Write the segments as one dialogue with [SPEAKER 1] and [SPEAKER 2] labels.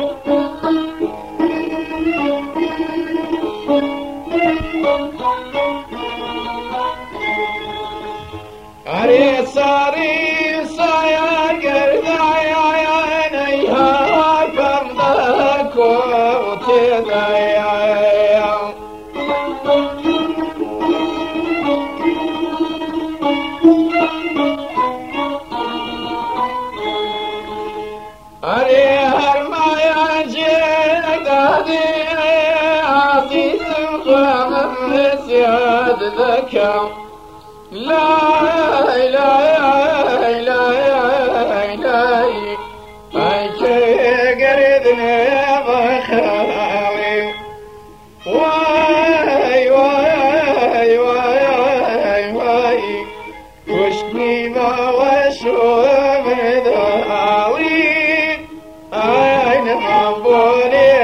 [SPEAKER 1] أري صاري صايا قردايا نيها فرضك وتدايا أري هرمايا جدادي عزيز وغمر زياد ذكا لا إله إلا إله أيك قردنا بخاوي واي واي واي واي وشني ما وشو مداوي أين مبولي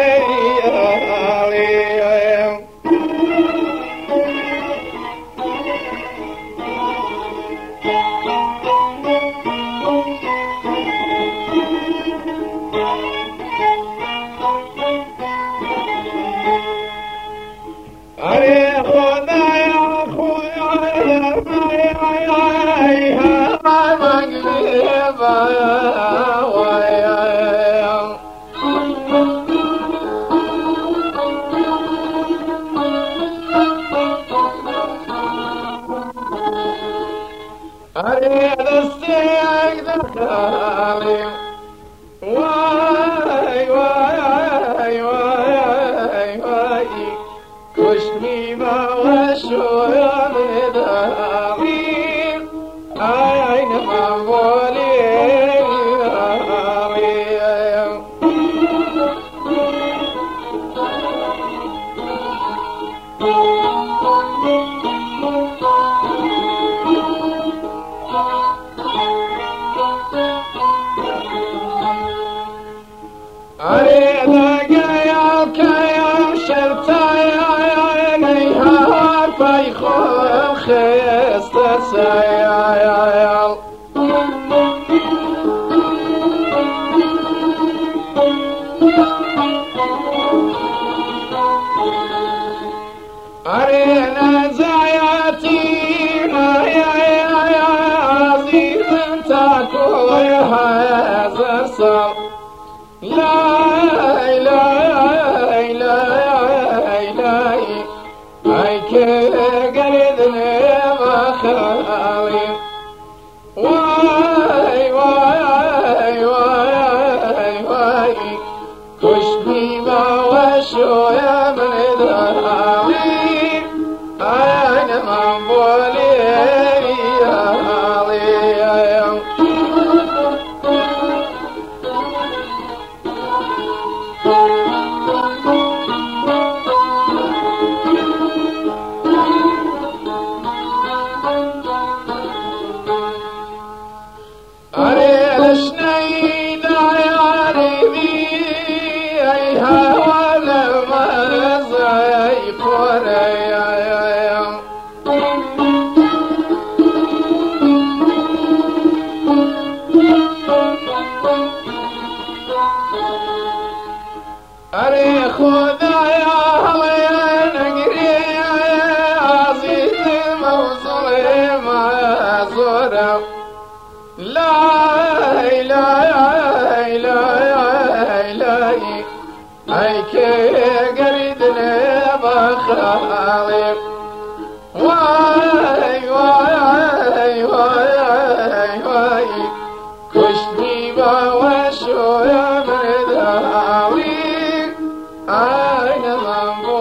[SPEAKER 1] أريد استيقظ خالي واي واي واي واي كشني ما وشو يا مداوي أين مبولي أريد قياك يا شرطايا نيها فيخو خيست سيايا أرينا زاياتي يا عزيز تاكو يا زرصا لا إله إلا إله أيك قردنا بخاوي واي واي واي واي كشني ما وشو يا مداوي أين مبولي أريد شنيد يا ربي أيها ولا ما زي قرية أري خذ يا هوي نقري عزيز موصول ما زورا لا إله إلا إله أيك قردنا بخاوي واي واي واي واي كشني ما وشو يا مداوي أين من